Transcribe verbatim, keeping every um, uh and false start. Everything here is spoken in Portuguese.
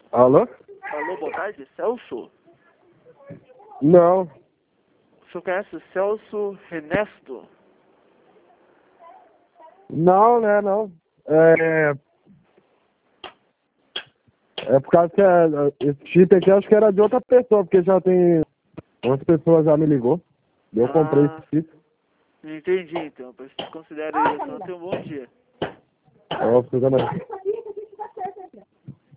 Alô? Alô, boa tarde, Celso? Não. O senhor conhece o Celso Renesto? Não, né, não. É... É por causa que é, esse chip aqui acho que era de outra pessoa, porque já tem... Outra pessoa já me ligou. Eu comprei Ah, esse chip. entendi então. Considero isso. Então, tenha um bom dia. Ó, fica mais.